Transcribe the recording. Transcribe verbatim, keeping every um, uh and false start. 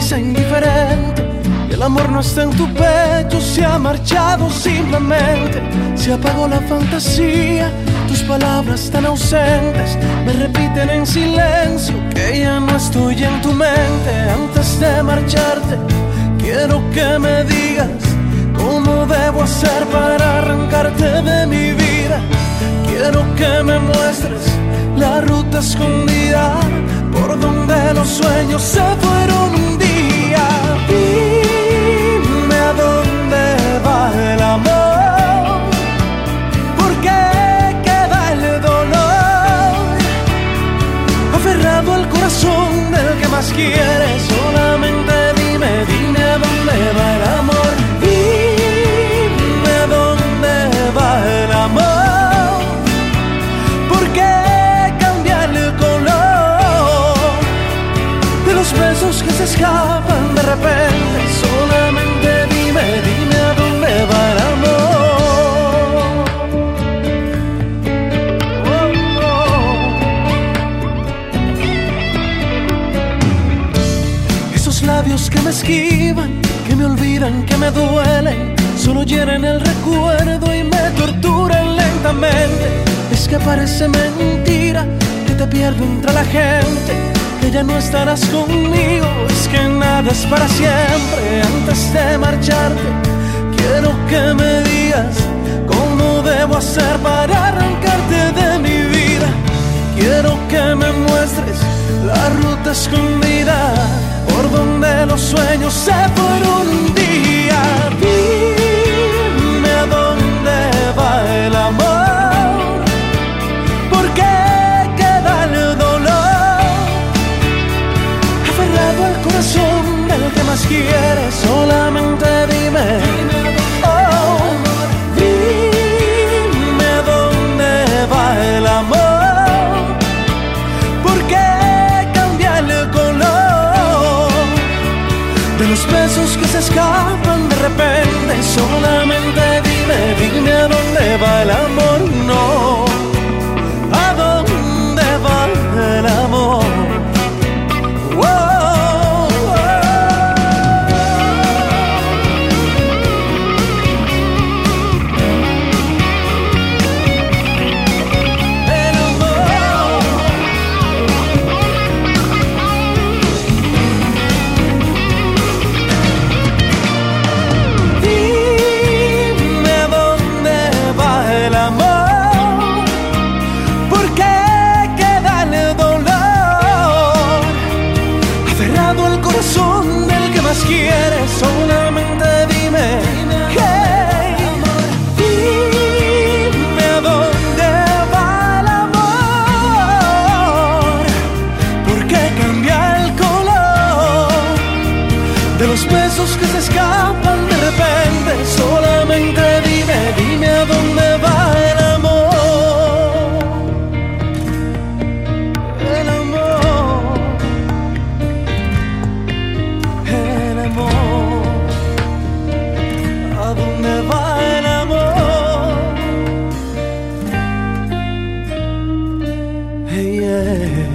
sonrisa indiferente. El amor no está en tu pecho, se ha marchado simplemente. Se apagó la fantasía, tus palabras tan ausentes me repiten en silencio que ya no estoy en tu mente. Antes de marcharte, quiero que me digas cómo debo hacer para arrancarte de mi vida. Quiero que me muestres la ruta escondida por donde los sueños se fueron un día. Dime a dónde va el amor, por qué queda el dolor aferrado al corazón del que más quieres. Solamente dime, dime a dónde va el amor. Dime a dónde va el amor, por qué cambia el color de los besos que se escapan de repente. Solamente dime, dime a dónde va el amor. Oh, oh. Esos labios que me esquivan, que me olvidan, que me duelen, solo llenan el recuerdo y me torturan lentamente. Es que parece mentira que te pierdo entre la gente, que ya no estarás conmigo. Es que nada es para siempre. Antes de marcharte, quiero que me digas cómo debo hacer para arrancarte de mi vida. Quiero que me muestres la ruta escondida por donde los sueños se fueron un día. Dime a dónde va el amor, por qué queda el dolor aferrado al corazón del que más quieres. Solamente dime, oh, dime a dónde va el amor, por qué cambia el color de los besos que se escapan de repente. Solamente dime, dime a dónde va el amor. No, a dónde va el amor. Oh, oh. El amor. Dime a dónde va el amor, por qué queda el dolor aferrado al corazón del que más quieres. Solamente dime, hey, dime a dónde va el amor, por qué cambia el color de los besos que se escapan de repente. Solamente dime, dime a dónde va el amor. El amor, el amor. ¿A dónde va el amor? Hey, yeah.